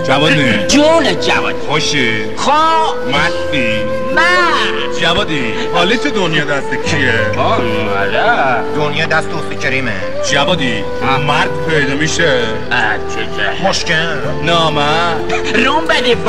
جوانه جون جوادی خوشی خواه مستی من جوادی حالیت دنیا دست کیه؟ دنیا دست دوستی کریمه. جوادی مرد پیدا میشه؟ چه مشکل نه من روم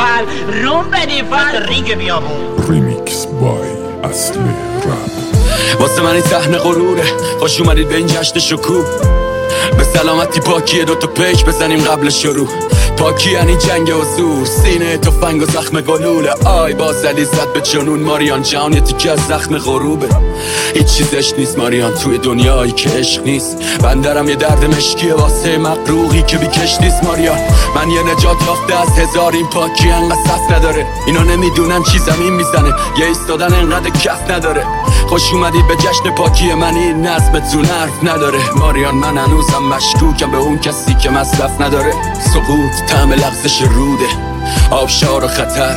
بدی فال ریگ بیابون. ریمیکس بای اصل رپ. واسه من این صحنه غروره، خوش اومدید به این جشن شکوه. به سلامتی پاکیه دوتا پیک بزنیم قبل شروع. پاکی یعنی جنگ و زور، سینه تفنگ و زخم گلوله. آی بازلی زد به جنون ماریان جان، یه تیکه از زخم غروبه. هیچ چیزش نیست ماریان توی دنیایی که عشق نیست. بندرم یه درد مشکیه واسه مقروقی که بیکش نیست ماریان. من یه نجات یافته از هزار، این پاکی انقدر صف نداره. اینا نمیدونن چی زمین میزنه، یه ایستادن انقدر کف نداره. خوش اومدید به جشن پاکی من، این نظمتون حرف نداره ماریان. من هنوزم مشکوکم به اون کسی که مصرف نداره. سقوط طعم لغزش روده، آبشار و خطر.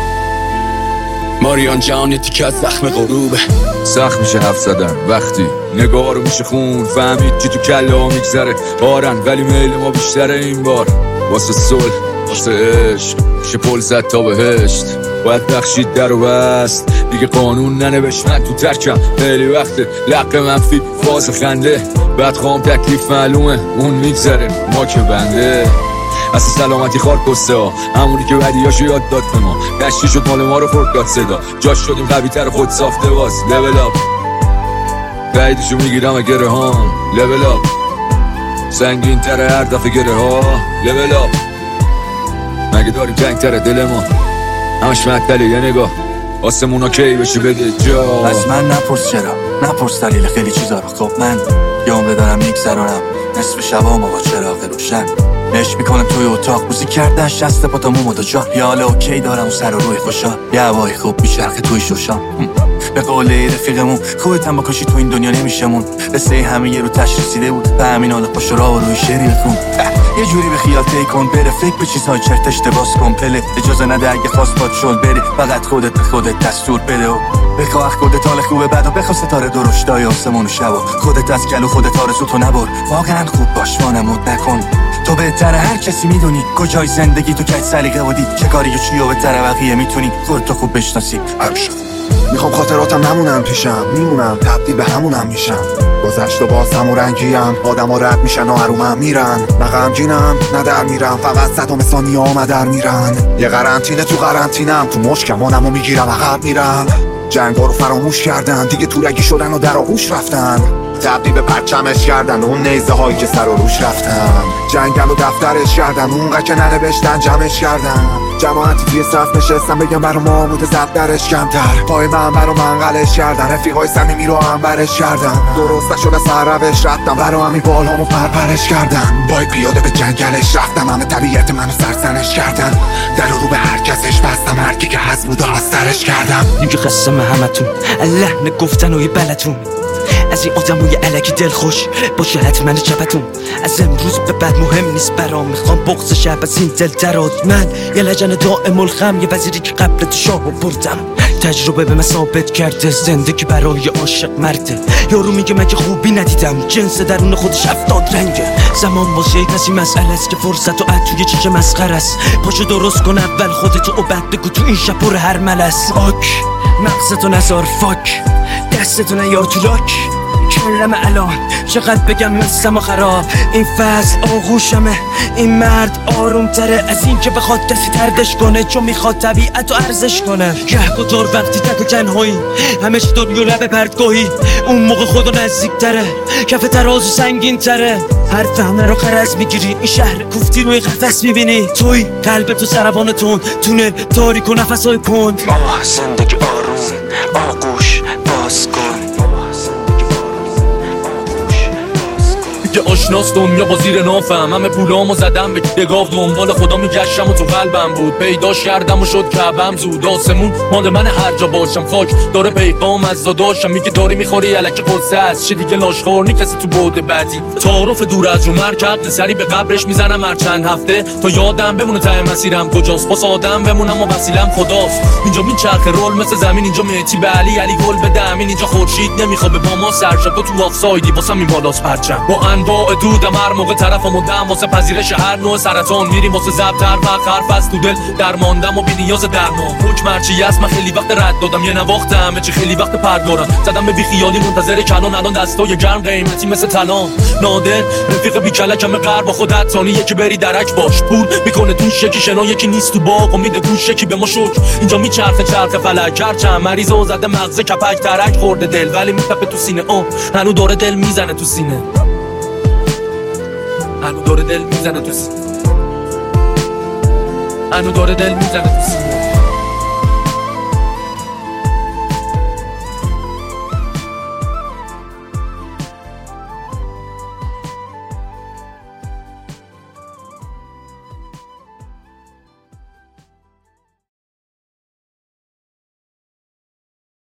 ماریان جان یه تیکه از زخم غروبه. سخت میشه حرف زدن وقتی نگاه رو میشه خون. فهمید که تو کله ها میگذره بارن، ولی میل ما بیشتره این بار. واسه صلح واسه عشق میشه پل زد تا بهشت. باید بخشید در و بست دیگه قانون ننوشت. من تو ترکم خیلی وقته، لقه منفی فاز خنده. بعد خوام تکلیف معلومه اون میگذره ما که بنده. اصلا سلامتی خار کسته ها، همونی که بدیاشو یاد داد به ما. دشتی شد مال ما رو فرد داد صدا، جاش شدیم قوی تر خود ساخته باز. لول اپ بعیدشو میگیرم گره هام. لول اپ سنگین تره هر دفعه گره ها. لول اپ مگه داریم جنگ تره دل ما همش مطلعه. یه نگاه آسمونا کی بشه بده جا. از من نپرس چرا، نپرس دلیل خیلی چیزا رو. خب من یه عمره دارم میگذرونم نصف شبامو با چراغ روشن. نش میکنم توی اتاق موزیک کردن شسته پا تا مومو دا جا. یه حال اوکی دارم و سر و روی خوشا. یه هوای خوب میچرخه توی شوشا. به قول رفیقمون خودت هم بکشی تو این دنیا نمیشمون. قصه همه یه رو تش رسیده بود، به همین حال خوش را و روی شعری بخون. یه جوری به خیال تی کن، بره فکر به چیزهای چرت اشتباس کن. پله اجازه نده اگه خواست باد شل بری، فقط خودت به خودت دستور بده و بخواه خودت حال خوبه بعد و بخواه ستاره درشتای آسمون و شب و خودت از گلو خودت آرزو تو نبر. واقعا خوب باش وانمود نکن، تو بهتره هر کسی میدونی کجای زندگی تو کج سلیقه بودی. چه کاری و چی و بهتره بقیه میتونی خودتو خوب بشناسی. میخوام خاطراتم نمونم پیشم، میمونم تبدیل به همونم میشم. گذشت و باز همون رنگیم، آدم ها رد میشن و حرومم میرن. نه غمگینم نه در میرم، فقط صدام ثانیه ها در میرن. یه قرنطینه تو قرنطینم، تو مشکمانم و میگیرم عقب میرم. جنگا رو فراموش کردن دیگه، تو رگی شدن و در آغوش رفتن. تبدیل به پرچمش کردن اون نیزه هایی که سر و روش رفتن. جنگل و دفترش کردن اونقدر که ننوشتن جمعش کردن. جماعتی توی صف نشستن بگم برا محمود زد درش کمتر. پای من برا منقلش کردن، رفیقای صمیمی رو انبرش کردن. درست نشده سر روش رفتم، برا همین بالهامو پرپرش کردن. بای پیاده به جنگلش رفتم، همه طبیعت منو سرزنش کردن. در رو به هر کسش بستم، هر کی که هست بود و از سرش کردم. این که قسم همتون لحن گفتن و یه بلتون، از این آدموی علکی دل خوش باشه حتما چپتون. از امروز به بعد مهم نیست برام، میخوام بغض شب از این دل دراد. من یه لجن دائم الخم، یه وزیری که قبل تو شاهو بردم. تجربه به من ثابت کرده زندگی برای عاشق مرده. یارو میگه من که خوبی ندیدم، جنس درون خودش 70 رنگه. زمان باشه یک کسی مسئله است که فرصت و عد توی چیچه مسخره است. پاشو درست کن اول خودتو و بعد بگو تو این شب پر هر ملس. آک مغزتو نزار فاک، دستتو نیار تو لاک. کلم الان چقدر بگم مستم و خراب. این فصل آغوشمه، این مرد آروم تره از این که بخواد کسی تردش کنه، چون میخواد طبیعت رو ارزش کنه. گهگدار وقتی تک و تنهایی همه چی دنیا لب پرتگاهی، اون موقع خدا نزدیک تره، کف ترازو سنگین تره. هر فهمه رو قرض میگیری، این شهر کوفتی روی قفس میبینی. توی قلب تو سروان تون، تونل تاریک و نفسای کند. زندگی آروم آغوش باز کن. که آشناس دنیا با زیر نافم، همه پولامو زدم به دگاو، دنبال خدا میگشتم و تو قلبم بود. پیداش کردم و شد کعبم زود. آسمون مال من هر جا باشم، خاک داره پیغام از داداشم. میگه داری میخوری الکی قصه است، چه دیگه لاشخور نی کسی تو بعد بعدی. تعارف دور از رو مرکب سری به قبرش میزنم هر چند هفته، تا یادم بمونه ته مسیرم کجاست. باز آدم بمونم و وسیلم خداست. اینجا میچرخه رول مثل زمین، اینجا مهدی به علی گل بده امین. اینجا خورشید نمیخواد به ما سرشب، تو آفسایدی واسم این بالاست پرچم. با انواع دودم هر موقع طرف مدام واسه پذیرش هر نوع سرطان میریم واسه ضبط هر وقت حرف از تو دل درماندم و بی نیاز درمان حکم هرچی هست من خیلی وقت رد دادم یه نواختم چه خیلی وقت پرد دارم زدم به بی خیالی منتظر کلان الان دستای گرم قیمتی مثل طلا نادر رفیق بی کلکم غرب با خودت ثانی یکی بری درک باش پول میکنه توش یکی شنا یکی نیست تو باغ و میده گوش یکی به ما شک اینجا میچرخه چرخه فلک هرچند مریض و زده مغز کپک ترک خورده دل ولی میتپه تو سینه هنو داره دل میزنه تو سینه هنو داره دل میزنه تو سینه هنو داره دل میزنه تو سینه